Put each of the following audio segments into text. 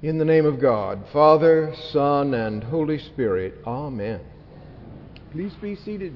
In the name of God, Father, Son, and Holy Spirit. Amen. Please be seated.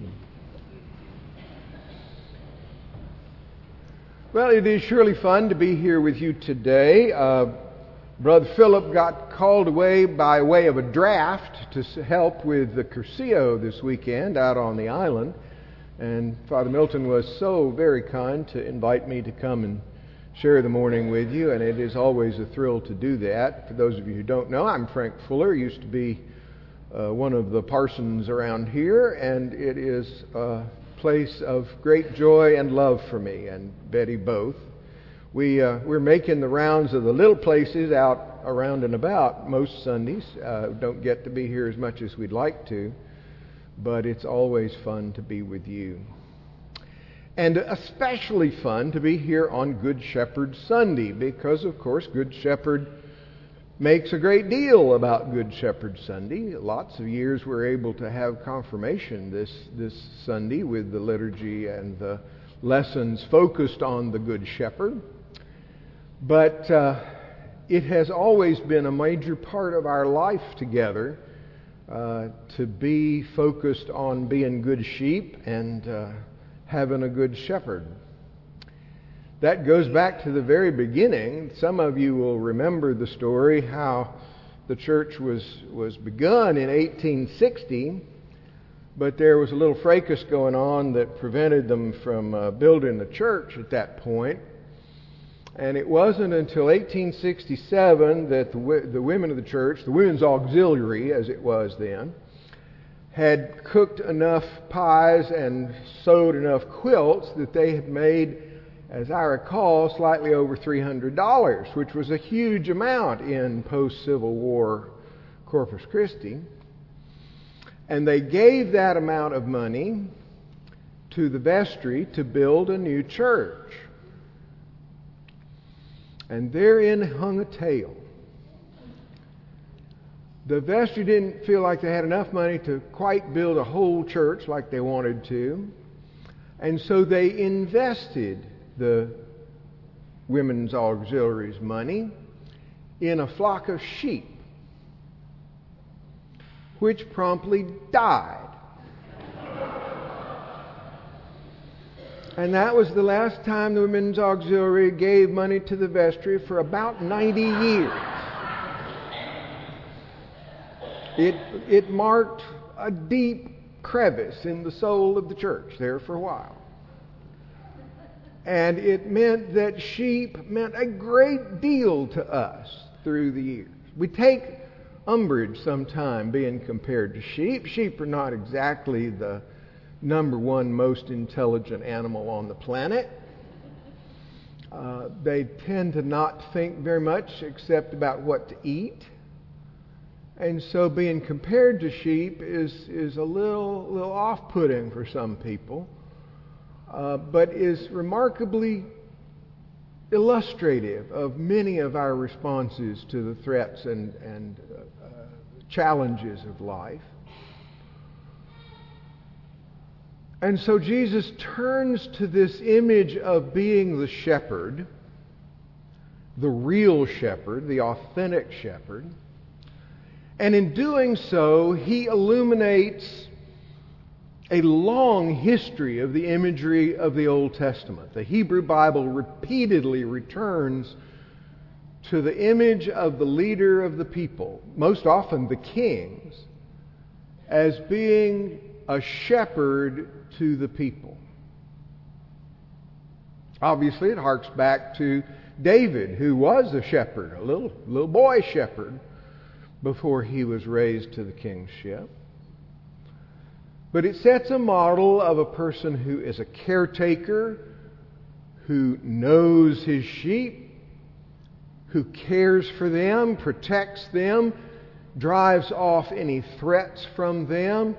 Well, it is surely fun to be here with you today. Brother Philip got called away by way of a draft to help with the Curcio this weekend out on the island. And Father Milton was so very kind to invite me to come and share the morning with you, and it is always a thrill to do that. For those of you who don't know, I'm Frank Fuller, used to be one of the parsons around here, and it is a place of great joy and love for me and Betty both. We're making the rounds of the little places out around and about most Sundays. Don't get to be here as much as we'd like to, but it's always fun to be with you. And especially fun to be here on Good Shepherd Sunday because, of course, Good Shepherd makes a great deal about Good Shepherd Sunday. Lots of years we're able to have confirmation this Sunday with the liturgy and the lessons focused on the Good Shepherd. But it has always been a major part of our life together to be focused on being good sheep and having a good shepherd. That goes back to the very beginning. Some of you will remember the story how the church was begun in 1860, but there was a little fracas going on that prevented them from building the church at that point. And it wasn't until 1867 that the women of the church, the women's auxiliary as it was then, had cooked enough pies and sewed enough quilts that they had made, as I recall, slightly over $300, which was a huge amount in post-Civil War Corpus Christi. And they gave that amount of money to the vestry to build a new church. And therein hung a tale. The vestry didn't feel like they had enough money to quite build a whole church like they wanted to. And so they invested the women's auxiliary's money in a flock of sheep, which promptly died. And that was the last time the women's auxiliary gave money to the vestry for about 90 years. It marked a deep crevice in the soul of the church there for a while. And it meant that sheep meant a great deal to us through the years. We take umbrage sometime being compared to sheep. Sheep are not exactly the number one most intelligent animal on the planet. They tend to not think very much except about what to eat. And so being compared to sheep is a little off-putting for some people, but is remarkably illustrative of many of our responses to the threats and challenges of life. And so Jesus turns to this image of being the shepherd, the real shepherd, the authentic shepherd. And in doing so, he illuminates a long history of the imagery of the Old Testament. The Hebrew Bible repeatedly returns to the image of the leader of the people, most often the kings, as being a shepherd to the people. Obviously, it harks back to David, who was a shepherd, a little boy shepherd, before he was raised to the kingship. But it sets a model of a person who is a caretaker, who knows his sheep, who cares for them, protects them, drives off any threats from them.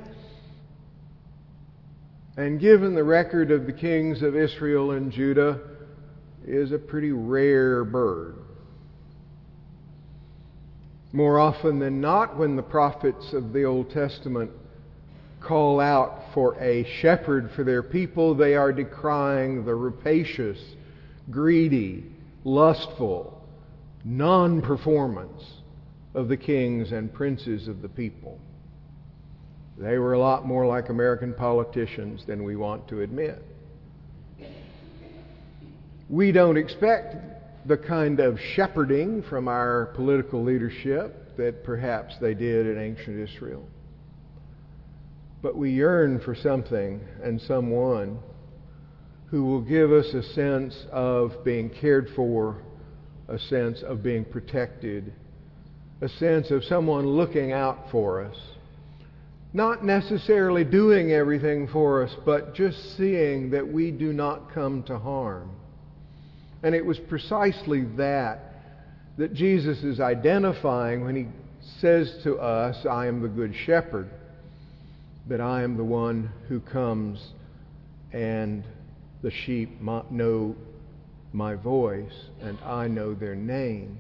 And given the record of the kings of Israel and Judah, is a pretty rare bird. More often than not, when the prophets of the Old Testament call out for a shepherd for their people, they are decrying the rapacious, greedy, lustful, non-performance of the kings and princes of the people. They were a lot more like American politicians than we want to admit. We don't expect the kind of shepherding from our political leadership that perhaps they did in ancient Israel. But we yearn for something and someone who will give us a sense of being cared for, a sense of being protected, a sense of someone looking out for us. Not necessarily doing everything for us, but just seeing that we do not come to harm. And it was precisely that Jesus is identifying when He says to us, I am the good shepherd, that I am the one who comes and the sheep know my voice and I know their name.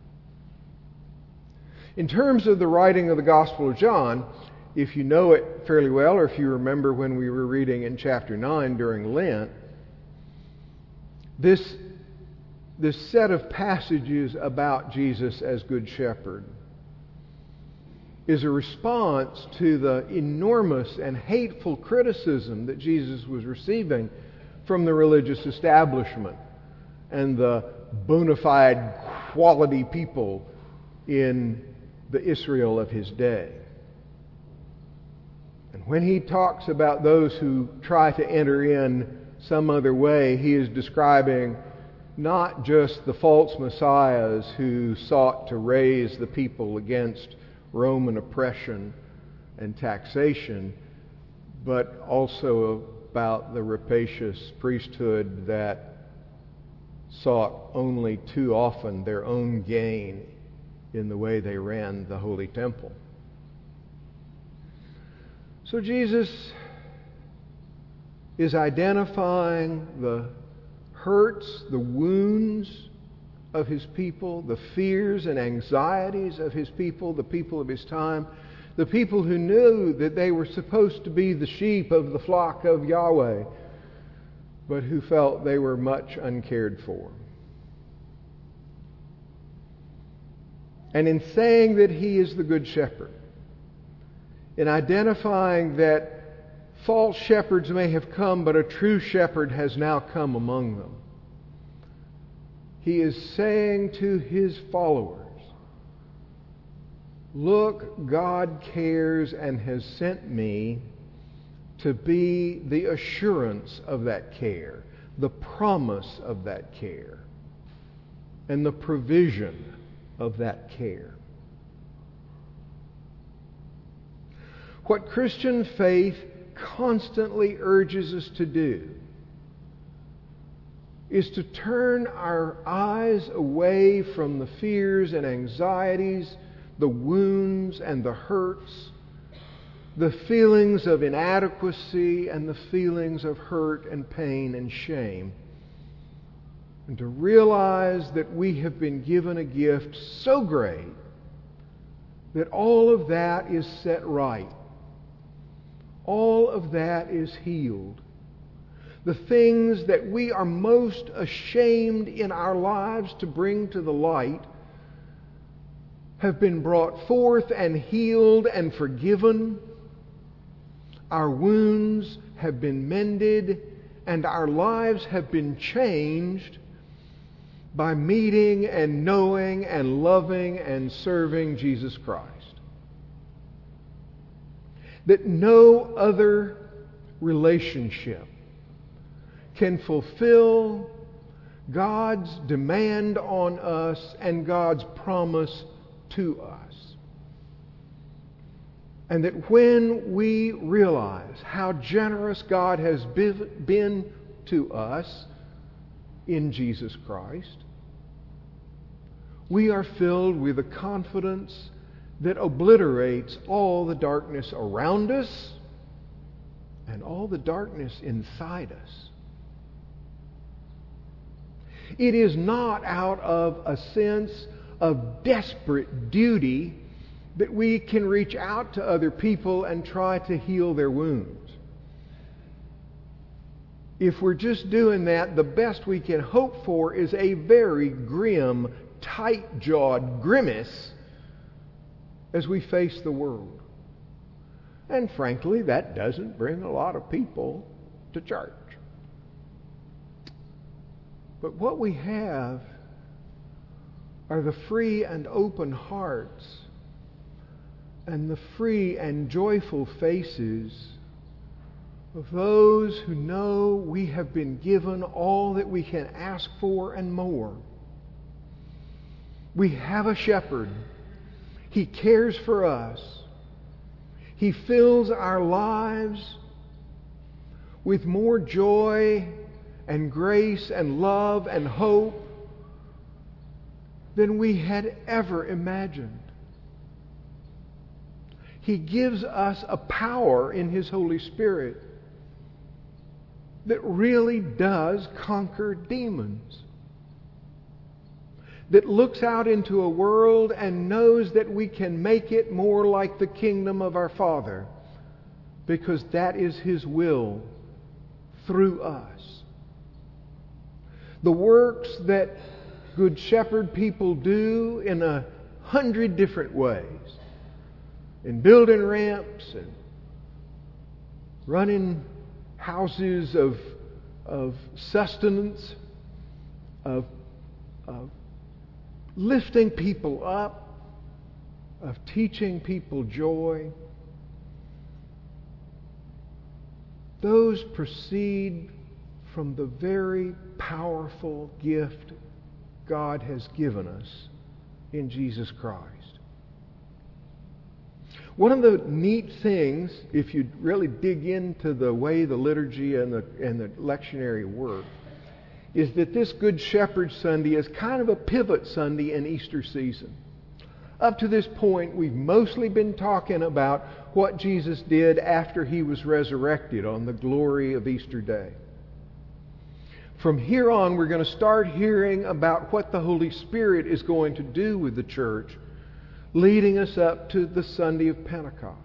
In terms of the writing of the Gospel of John, if you know it fairly well, or if you remember when we were reading in chapter 9 during Lent, this set of passages about Jesus as Good Shepherd is a response to the enormous and hateful criticism that Jesus was receiving from the religious establishment and the bona fide quality people in the Israel of His day. And when He talks about those who try to enter in some other way, He is describing not just the false messiahs who sought to raise the people against Roman oppression and taxation, but also about the rapacious priesthood that sought only too often their own gain in the way they ran the Holy Temple. So Jesus is identifying the hurts, the wounds of His people, the fears and anxieties of His people, the people of His time, the people who knew that they were supposed to be the sheep of the flock of Yahweh, but who felt they were much uncared for. And in saying that He is the Good Shepherd, in identifying that false shepherds may have come, but a true shepherd has now come among them, He is saying to His followers, look, God cares and has sent me to be the assurance of that care, the promise of that care, and the provision of that care. What Christian faith constantly urges us to do is to turn our eyes away from the fears and anxieties, the wounds and the hurts, the feelings of inadequacy and the feelings of hurt and pain and shame, and to realize that we have been given a gift so great that all of that is set right. All of that is healed. The things that we are most ashamed in our lives to bring to the light have been brought forth and healed and forgiven. Our wounds have been mended and our lives have been changed by meeting and knowing and loving and serving Jesus Christ. That no other relationship can fulfill God's demand on us and God's promise to us. And that when we realize how generous God has been to us in Jesus Christ, we are filled with a confidence that obliterates all the darkness around us and all the darkness inside us. It is not out of a sense of desperate duty that we can reach out to other people and try to heal their wounds. If we're just doing that, the best we can hope for is a very grim, tight-jawed grimace as we face the world. And frankly, that doesn't bring a lot of people to church. But what we have are the free and open hearts and the free and joyful faces of those who know we have been given all that we can ask for and more. We have a shepherd. He cares for us. He fills our lives with more joy and grace and love and hope than we had ever imagined. He gives us a power in His Holy Spirit that really does conquer demons. That looks out into a world and knows that we can make it more like the kingdom of our Father, because that is His will through us. The works that Good Shepherd people do in 100 different ways, in building ramps and running houses of sustenance, of lifting people up, of teaching people joy. Those proceed from the very powerful gift God has given us in Jesus Christ. One of the neat things, if you really dig into the way the liturgy and the lectionary work, is that this Good Shepherd Sunday is kind of a pivot Sunday in Easter season. Up to this point, we've mostly been talking about what Jesus did after He was resurrected on the glory of Easter Day. From here on, we're going to start hearing about what the Holy Spirit is going to do with the church, leading us up to the Sunday of Pentecost.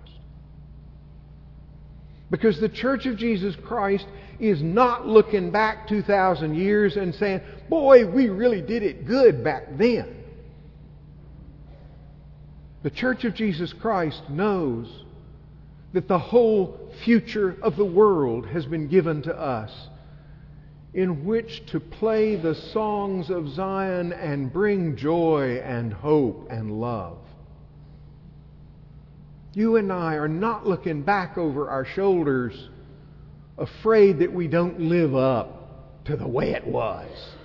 Because the Church of Jesus Christ is not looking back 2,000 years and saying, boy, we really did it good back then. The Church of Jesus Christ knows that the whole future of the world has been given to us, in which to play the songs of Zion and bring joy and hope and love. You and I are not looking back over our shoulders, afraid that we don't live up to the way it was.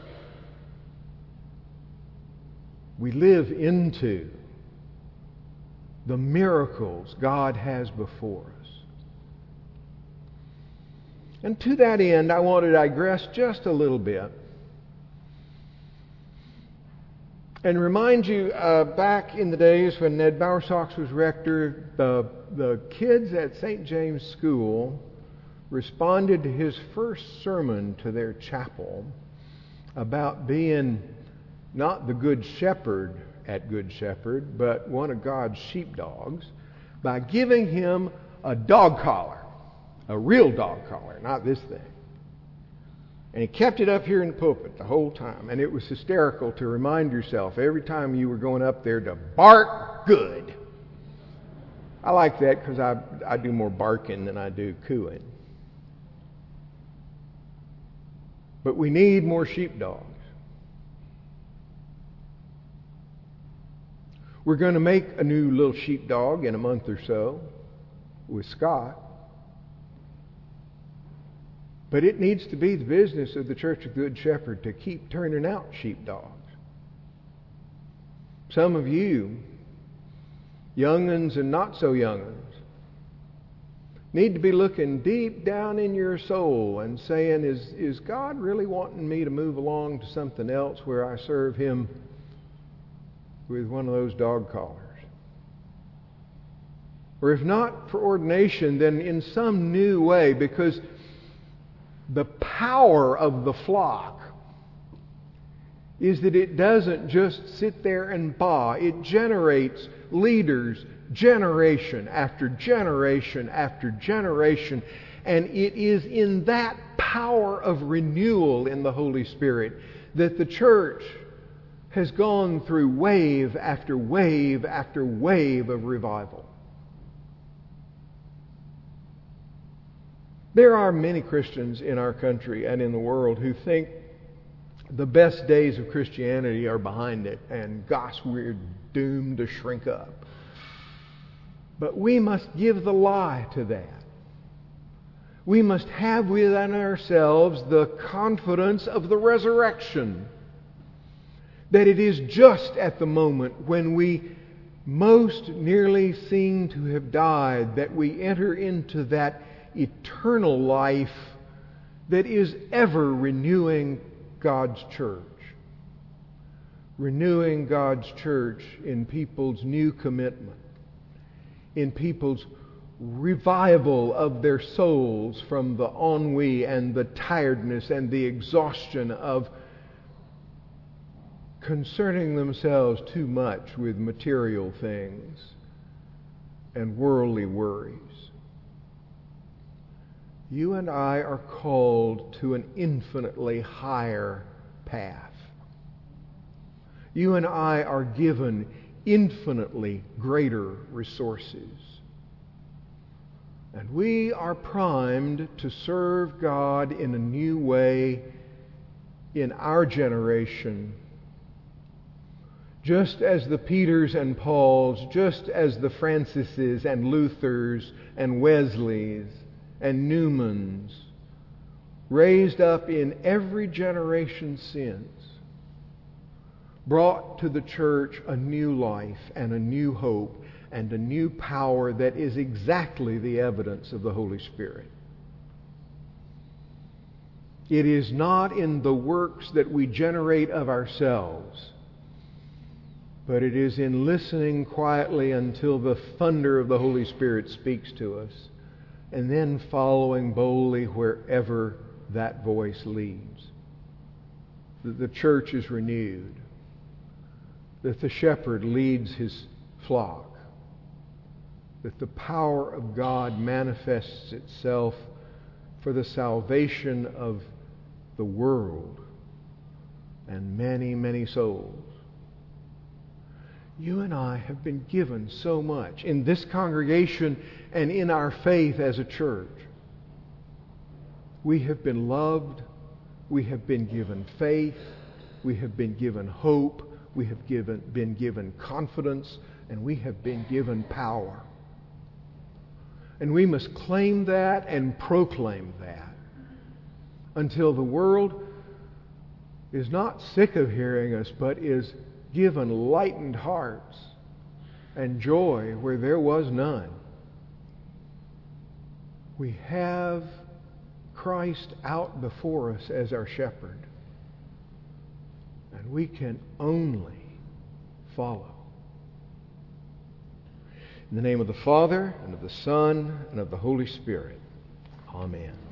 We live into the miracles God has before us. And to that end, I want to digress just a little bit and remind you, back in the days when Ned Bowersox was rector, the kids at St. James School responded to his first sermon to their chapel about being not the Good Shepherd at Good Shepherd, but one of God's sheepdogs, by giving him a dog collar, a real dog collar, not this thing. And he kept it up here in the pulpit the whole time. And it was hysterical to remind yourself every time you were going up there to bark good. I like that because I do more barking than I do cooing. But we need more sheepdogs. We're going to make a new little sheepdog in a month or so with Scott. But it needs to be the business of the Church of Good Shepherd to keep turning out sheepdogs. Some of you, young'uns and not so young'uns, need to be looking deep down in your soul and saying, is God really wanting me to move along to something else where I serve Him with one of those dog collars? Or if not for ordination, then in some new way, because the power of the flock is that it doesn't just sit there and baa. It generates leaders generation after generation after generation. And it is in that power of renewal in the Holy Spirit that the church has gone through wave after wave after wave of revival. There are many Christians in our country and in the world who think the best days of Christianity are behind it, and gosh, we're doomed to shrink up. But we must give the lie to that. We must have within ourselves the confidence of the resurrection, that it is just at the moment when we most nearly seem to have died that we enter into that eternal life that is ever renewing God's church. Renewing God's church in people's new commitment, in people's revival of their souls from the ennui and the tiredness and the exhaustion of concerning themselves too much with material things and worldly worries. You and I are called to an infinitely higher path. You and I are given infinitely greater resources. And we are primed to serve God in a new way in our generation, just as the Peters and Pauls, just as the Francises and Luthers and Wesleys and Newmans, raised up in every generation since, brought to the church a new life and a new hope and a new power that is exactly the evidence of the Holy Spirit. It is not in the works that we generate of ourselves, but it is in listening quietly until the thunder of the Holy Spirit speaks to us, and then following boldly wherever that voice leads. That the church is renewed, that the shepherd leads his flock, that the power of God manifests itself for the salvation of the world and many, many souls. You and I have been given so much in this congregation and in our faith as a church. We have been loved. We have been given faith. We have been given hope. We have been given confidence. And we have been given power. And we must claim that and proclaim that until the world is not sick of hearing us, but is given lightened hearts and joy where there was none. We have Christ out before us as our shepherd, and we can only follow. In the name of the Father, and of the Son, and of the Holy Spirit. Amen.